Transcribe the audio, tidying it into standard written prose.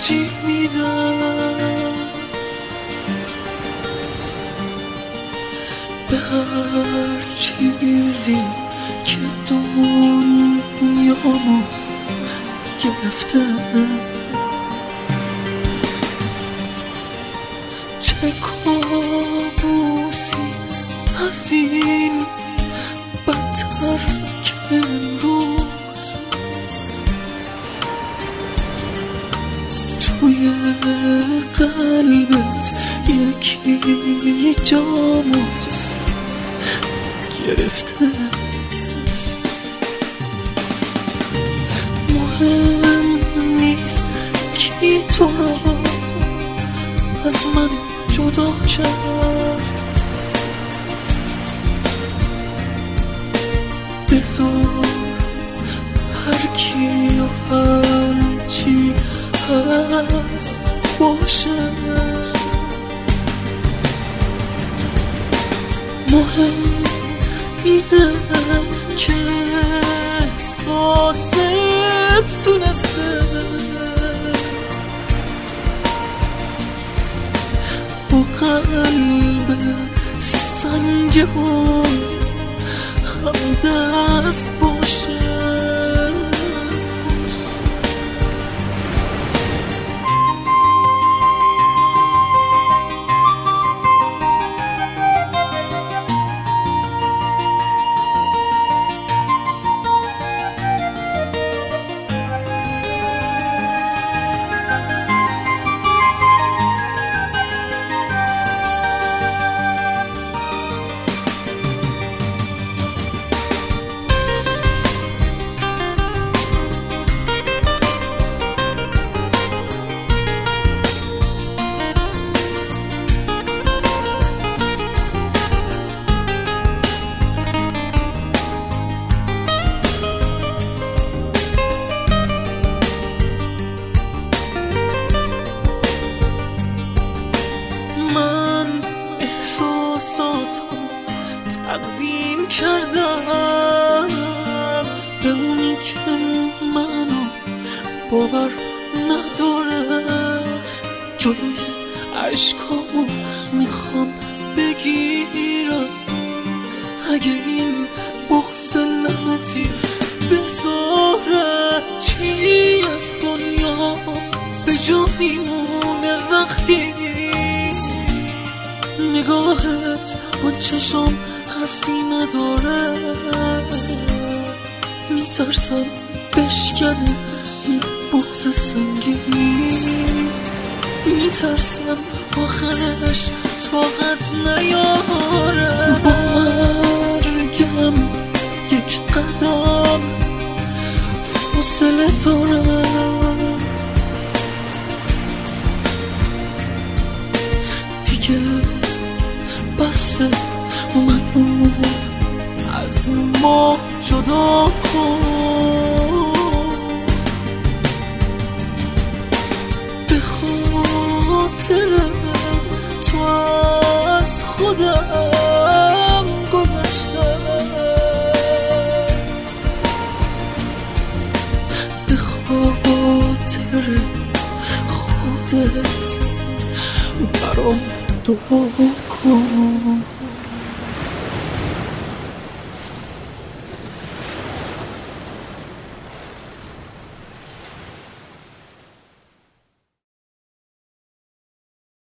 ترجیح میدم به هر چیزی که دنیامو گرفته. چه کابوسی از این بدتر که امروز توی قلبت یکی جامو گرفته. مهم نیست کی تو را از من جدا کرد، بذار هر کی و هر چی هست باشه. مهم اینه که احساست تونسته با قلب سنگ اون همدست باشه. تقدیم کردم به اونی که منو باور نداره. جلوی عشقامو میخوام بگیرم، اگه این بغض لعنتی بذاره چی از دنیا به جا میمونه وقتی نگاهت با چشم حرفی نداره. میترسم بشکنه این بغض سنگین، میترسم آخرش طاقت نیاره. با مرگم یک قدم فاصله داره، دیگه بسه منو از ما جدا کن. به خاطر تو از خودم گذشتم، به خاطر خودت برام دعا کن.